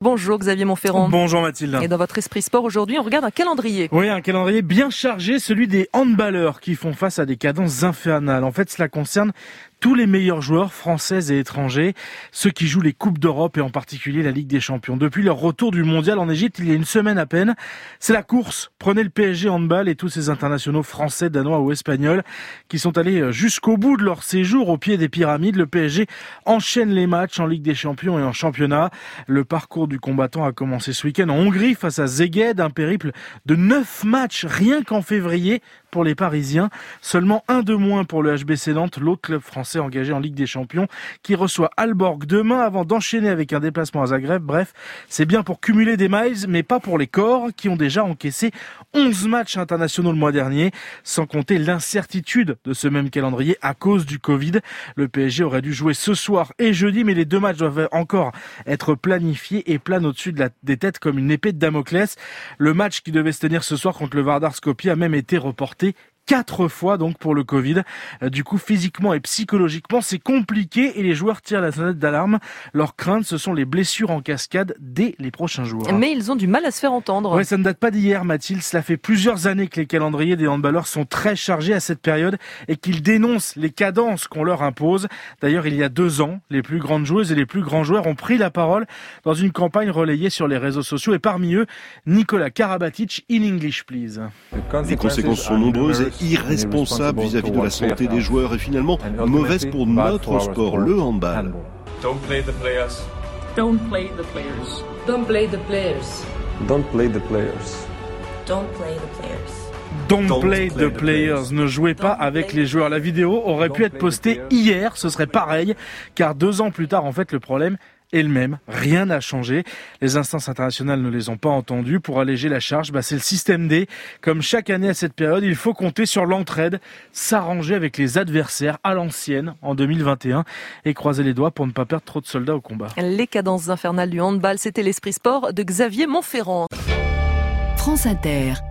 Bonjour Xavier Montferrand. Bonjour Mathilde. Et dans votre esprit sport aujourd'hui, on regarde un calendrier. Oui, un calendrier bien chargé, celui des handballeurs qui font face à des cadences infernales. En fait, cela concerne tous les meilleurs joueurs français et étrangers, ceux qui jouent les Coupes d'Europe et en particulier la Ligue des Champions. Depuis leur retour du mondial en Égypte, il y a une semaine à peine, c'est la course. Prenez le PSG handball et tous ces internationaux français, danois ou espagnols qui sont allés jusqu'au bout de leur séjour au pied des pyramides. Le PSG enchaîne les matchs en Ligue des Champions et en championnat. Le parcours du combattant a commencé ce week-end en Hongrie face à Szeged, un périple de 9 matchs rien qu'en février pour les Parisiens. Seulement un de moins pour le HBC Nantes, l'autre club français engagé en Ligue des Champions, qui reçoit Aalborg demain avant d'enchaîner avec un déplacement à Zagreb. Bref, c'est bien pour cumuler des miles, mais pas pour les corps qui ont déjà encaissé 11 matchs internationaux le mois dernier, sans compter l'incertitude de ce même calendrier à cause du Covid. Le PSG aurait dû jouer ce soir et jeudi, mais les deux matchs doivent encore être planifiés et planent au-dessus des têtes comme une épée de Damoclès. Le match qui devait se tenir ce soir contre le Vardar Skopje a même été reporté 4 fois donc pour le Covid. Du coup, physiquement et psychologiquement, c'est compliqué et les joueurs tirent la sonnette d'alarme. Leur crainte, ce sont les blessures en cascade dès les prochains jours. Mais ils ont du mal à se faire entendre. Ouais, ça ne date pas d'hier, Mathilde. Cela fait plusieurs années que les calendriers des handballeurs sont très chargés à cette période et qu'ils dénoncent les cadences qu'on leur impose. D'ailleurs, il y a 2 ans, les plus grandes joueuses et les plus grands joueurs ont pris la parole dans une campagne relayée sur les réseaux sociaux et parmi eux, Nicolas Karabatic, In English Please. Les conséquences sont nombreuses et irresponsables vis-à-vis de la santé des joueurs et finalement mauvaises pour notre sport, le handball. Don't play the players. Don't play the players. Don't play the players. Don't play the players. Don't play the players. Don't play the players. Ne jouez pas avec les joueurs. La vidéo aurait pu être postée hier, ce serait pareil, car 2 ans plus tard, en fait, le problème est le même. Rien n'a changé. Les instances internationales ne les ont pas entendus. Pour alléger la charge, c'est le système D. Comme chaque année à cette période, il faut compter sur l'entraide, s'arranger avec les adversaires à l'ancienne en 2021 et croiser les doigts pour ne pas perdre trop de soldats au combat. Les cadences infernales du handball, c'était l'esprit sport de Xavier Montferrand. France Inter.